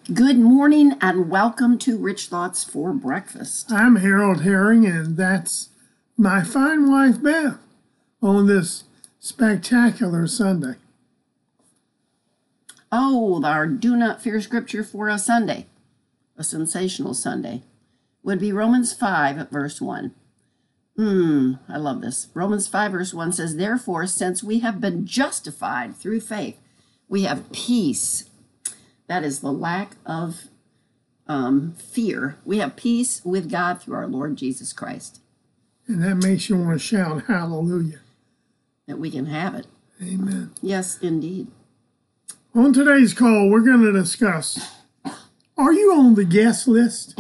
Good morning and welcome to Rich Thoughts for Breakfast. I'm Harold Herring, and that's my fine wife, Beth, on this spectacular Sunday. Oh, our Do Not Fear scripture for a Sunday, a sensational Sunday, would be Romans 5, verse 1. I love this. Romans 5, verse 1 says, "Therefore, since we have been justified through faith, we have peace." That is the lack of fear. We have peace with God through our Lord Jesus Christ. And that makes you want to shout hallelujah. That we can have it. Amen. Yes, indeed. On today's call, we're going to discuss, are you on the guest list?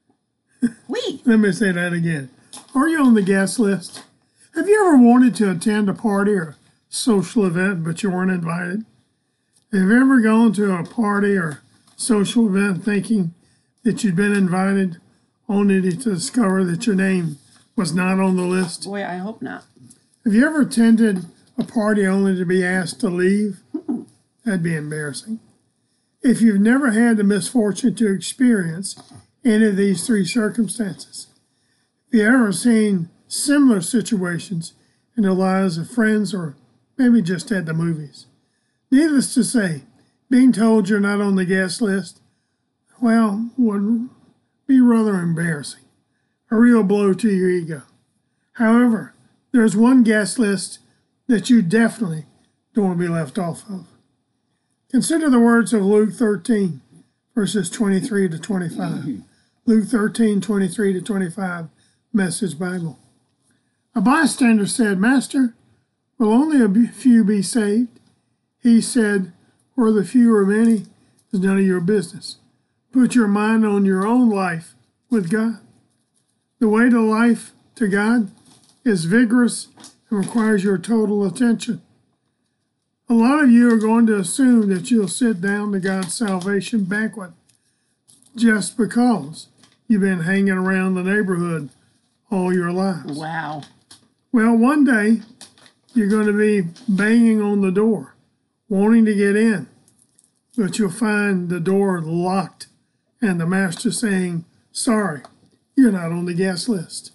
Let me say that again. Are you on the guest list? Have you ever wanted to attend a party or social event, but you weren't invited? Have you ever gone to a party or social event thinking that you'd been invited, only to discover that your name was not on the list? Boy, I hope not. Have you ever attended a party only to be asked to leave? That'd be embarrassing. If you've never had the misfortune to experience any of these three circumstances, have you ever seen similar situations in the lives of friends or maybe just at the movies? Needless to say, being told you're not on the guest list, well, would be rather embarrassing. A real blow to your ego. However, there's one guest list that you definitely don't want to be left off of. Consider the words of Luke 13, verses 23 to 25. Luke 13, 23 to 25, Message Bible. A bystander said, "Master, will only a few be saved?" He said, "Whether the few or many is none of your business. Put your mind on your own life with God. The way to life to God is vigorous and requires your total attention. A lot of you are going to assume that you'll sit down to God's salvation banquet just because you've been hanging around the neighborhood all your lives. Wow. Well, one day you're going to be banging on the door, wanting to get in, but you'll find the door locked and the master saying, "Sorry, you're not on the guest list."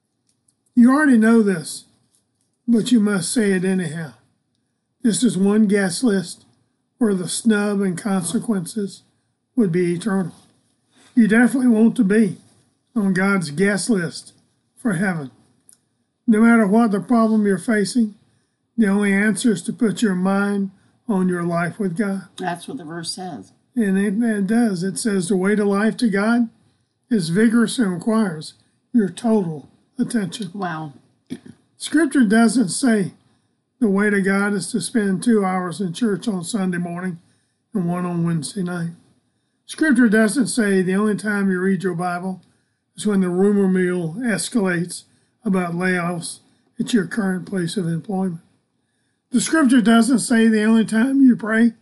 You already know this, but you must say it anyhow. This is one guest list where the snub and consequences would be eternal. You definitely want to be on God's guest list for heaven. No matter what the problem you're facing, the only answer is to put your mind on your life with God. That's what the verse says. And it does. It says the way to life to God is vigorous and requires your total attention. Wow. Scripture doesn't say the way to God is to spend 2 hours in church on Sunday morning and 1 on Wednesday night. Scripture doesn't say the only time you read your Bible is when the rumor mill escalates about layoffs at your current place of employment. The scripture doesn't say the only time you pray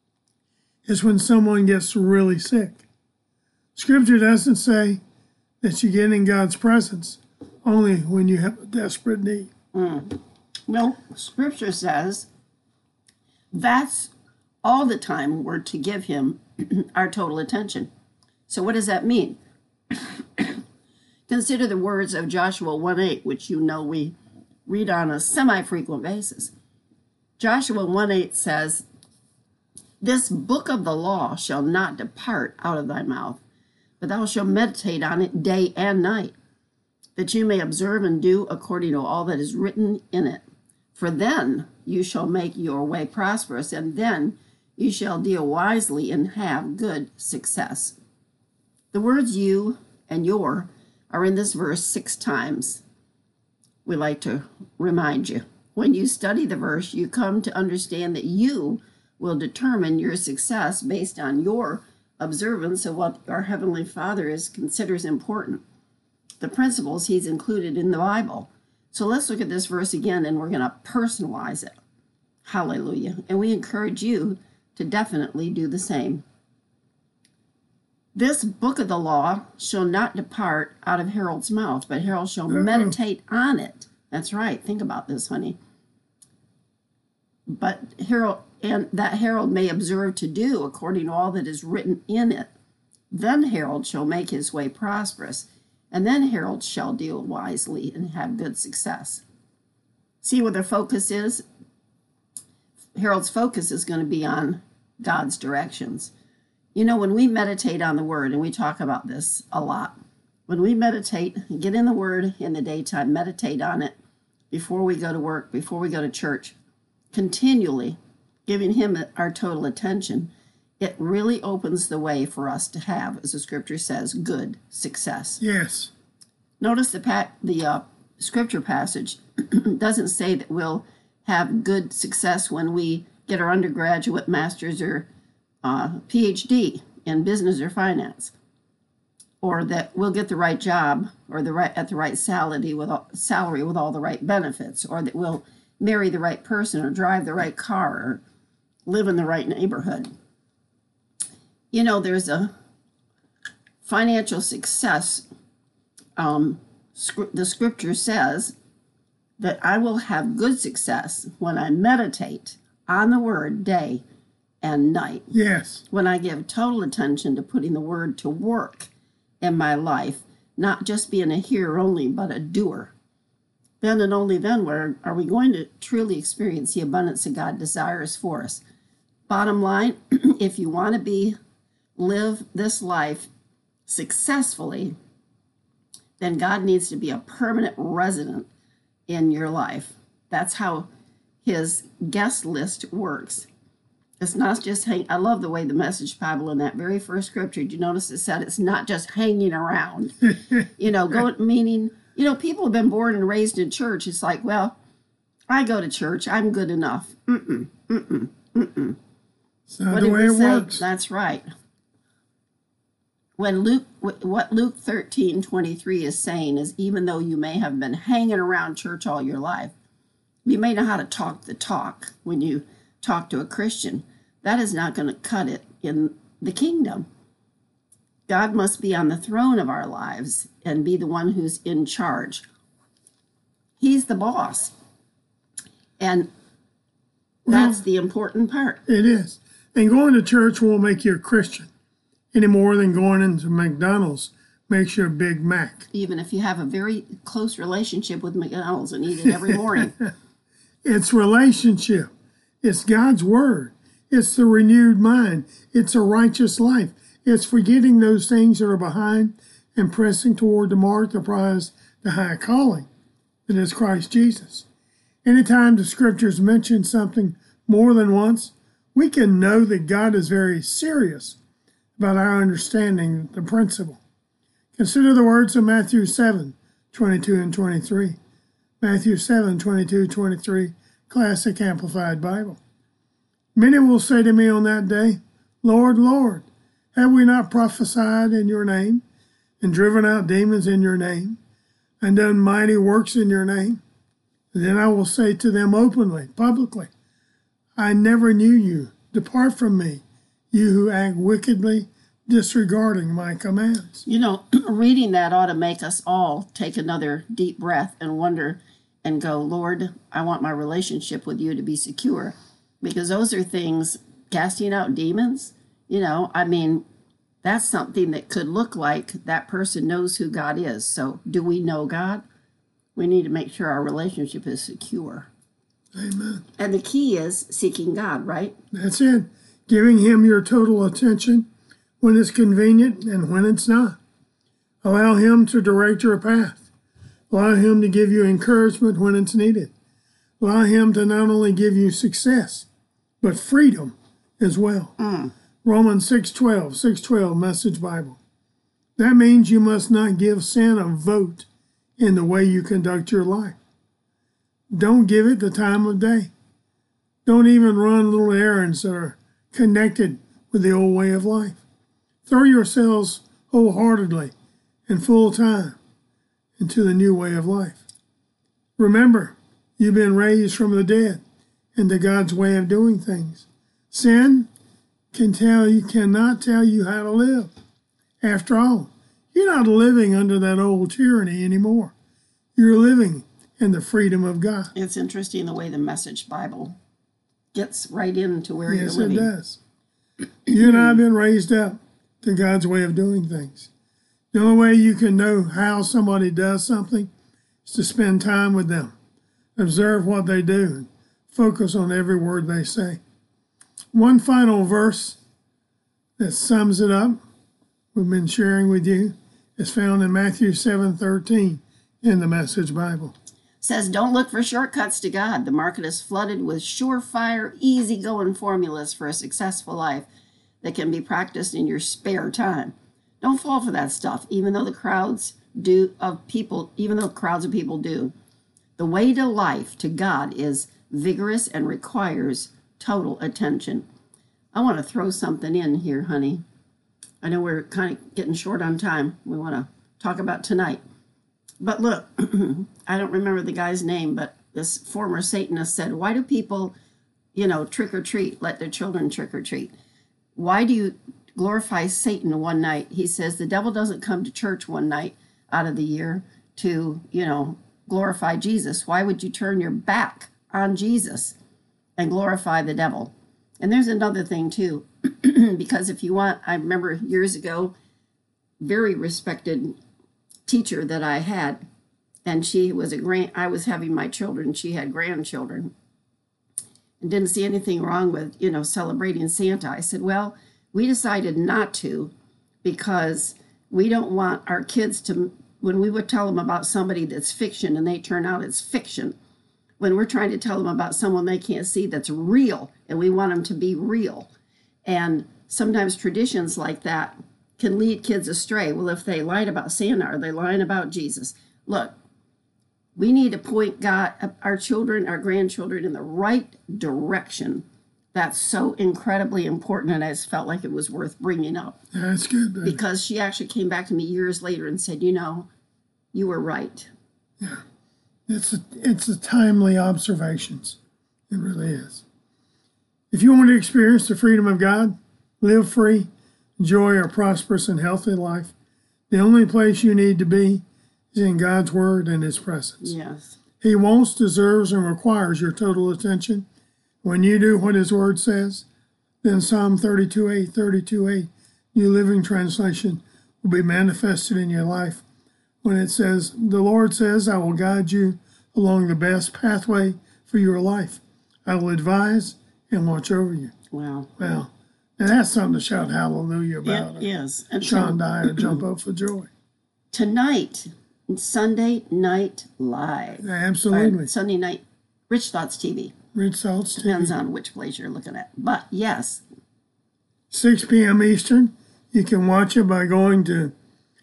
is when someone gets really sick. Scripture doesn't say that you get in God's presence only when you have a desperate need. Well, scripture says that's all the time we're to give him our total attention. So what does that mean? Consider the words of Joshua 1:8, which you know we read on a semi-frequent basis. Joshua 1:8 says, "This book of the law shall not depart out of thy mouth, but thou shalt meditate on it day and night, that you may observe and do according to all that is written in it. For then you shall make your way prosperous, and then you shall deal wisely and have good success." The words "you" and "your" are in this verse 6 times. We like to remind you. When you study the verse, you come to understand that you will determine your success based on your observance of what our Heavenly Father considers important, the principles He's included in the Bible. So let's look at this verse again, and we're going to personalize it. Hallelujah. And we encourage you to definitely do the same. This book of the law shall not depart out of Harold's mouth, but Harold shall meditate on it. That's right. Think about this, honey. But Harold and that herald may observe to do according to all that is written in it, then herald shall make his way prosperous, and then herald shall deal wisely and have good success. See what their focus is? Herald's focus is going to be on God's directions. You know, when we meditate on the Word, and we talk about this a lot, when we meditate, get in the Word in the daytime, meditate on it before we go to work, before we go to church, continually giving Him our total attention, it really opens the way for us to have, as the Scripture says, good success. Yes. Notice the Scripture passage doesn't say that we'll have good success when we get our undergraduate, master's, or PhD in business or finance, or that we'll get the right job or at the right salary with all the right benefits, or that we'll marry the right person or drive the right car or live in the right neighborhood. You know, there's a financial success. The Scripture says that I will have good success when I meditate on the Word day and night. Yes. When I give total attention to putting the Word to work in my life, not just being a hearer only, but a doer. Then and only then are we going to truly experience the abundance that God desires for us. Bottom line, if you want to live this life successfully, then God needs to be a permanent resident in your life. That's how His guest list works. It's not just I love the way the Message Bible in that very first scripture, did you notice it said it's not just hanging around? Meaning, people have been born and raised in church. It's like, well, I go to church. I'm good enough. It's not the way it works. That's right. What Luke 13:23 is saying is, even though you may have been hanging around church all your life, you may know how to talk the talk when you talk to a Christian. That is not going to cut it in the kingdom. God must be on the throne of our lives and be the one who's in charge. He's the boss. And that's the important part. It is. And going to church won't make you a Christian any more than going into McDonald's makes you a Big Mac. Even if you have a very close relationship with McDonald's and eat it every morning. It's relationship. It's God's Word. It's the renewed mind. It's a righteous life. It's forgetting those things that are behind and pressing toward the mark, the prize, the high calling that is Christ Jesus. Anytime the Scriptures mention something more than once, we can know that God is very serious about our understanding the principle. Consider the words of Matthew 7:22 and 23. Matthew 7:22, 23, Classic Amplified Bible. Many will say to me on that day, Lord, Lord, have we not prophesied in your name, and driven out demons in your name, and done mighty works in your name? And then I will say to them openly, publicly, I never knew you. Depart from me, you who act wickedly, disregarding my commands. Reading that ought to make us all take another deep breath and wonder and go, Lord, I want my relationship with you to be secure. Because those are things, casting out demons, that's something that could look like that person knows who God is. So do we know God? We need to make sure our relationship is secure. Amen. And the key is seeking God, right? That's it. Giving Him your total attention when it's convenient and when it's not. Allow Him to direct your path. Allow Him to give you encouragement when it's needed. Allow Him to not only give you success, but freedom as well. Romans 6:12 Message Bible. That means you must not give sin a vote in the way you conduct your life. Don't give it the time of day. Don't even run little errands that are connected with the old way of life. Throw yourselves wholeheartedly and full time into the new way of life. Remember, you've been raised from the dead into God's way of doing things. Sin cannot tell you how to live. After all, you're not living under that old tyranny anymore. You're living in the freedom of God. It's interesting the way the Message Bible gets right into where Yes, you're it living. does. You and I have been raised up to God's way of doing things. The only way you can know how somebody does something is to spend time with them, observe what they do, and focus on every word they say. One final verse that sums it up, we've been sharing with you, is found in Matthew 7:13 in the Message Bible. Says, don't look for shortcuts to God. The market is flooded with surefire, easygoing formulas for a successful life that can be practiced in your spare time. Don't fall for that stuff, even though crowds of people do. The way to life to God is vigorous and requires total attention. I want to throw something in here, honey. I know we're kind of getting short on time. We want to talk about tonight. But look, I don't remember the guy's name, but this former Satanist said, why do people, trick or treat, let their children trick or treat? Why do you glorify Satan one night? He says the devil doesn't come to church one night out of the year to, glorify Jesus. Why would you turn your back on Jesus and glorify the devil? And there's another thing too, because if you want, I remember years ago, very respected teacher that I had, and she was I was having my children, she had grandchildren, and didn't see anything wrong with, celebrating Santa. I said, well, we decided not to because we don't want our kids to, when we would tell them about somebody that's fiction and they turn out it's fiction, when we're trying to tell them about someone they can't see that's real, and we want them to be real. And sometimes traditions like that can lead kids astray. Well, if they lied about Santa, are they lying about Jesus? Look, we need to point our children, our grandchildren in the right direction. That's so incredibly important, and I just felt like it was worth bringing up. That's good, baby. Because she actually came back to me years later and said, you were right. Yeah. It's the timely observations. It really is. If you want to experience the freedom of God, live free, enjoy a prosperous and healthy life, the only place you need to be is in God's Word and His presence. Yes. He wants, deserves, and requires your total attention. When you do what His Word says, then Psalm 32:8, New Living Translation, will be manifested in your life. When it says, the Lord says, I will guide you along the best pathway for your life. I will advise and watch over you. Wow. Well, and that's something to shout hallelujah about. It is. And Sean Dyer jump up for joy. Tonight, Sunday Night Live. Absolutely. Sunday night, Rich Thoughts TV. Rich Thoughts TV. Depends on which place you're looking at. But yes. 6 p.m. Eastern. You can watch it by going to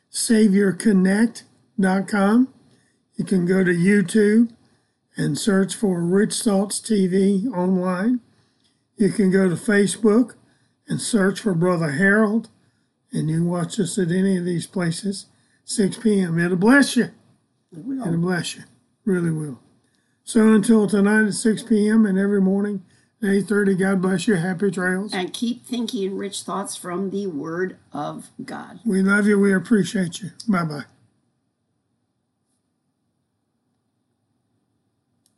SaviorConnect.com. You can go to YouTube and search for Rich Thoughts TV online. You can go to Facebook and search for Brother Harold, and you can watch us at any of these places. 6 p.m. It'll bless you. It'll bless you. Really will. So until tonight at 6 p.m. and every morning at 8:30, God bless you. Happy trails. And keep thinking rich thoughts from the Word of God. We love you. We appreciate you. Bye-bye.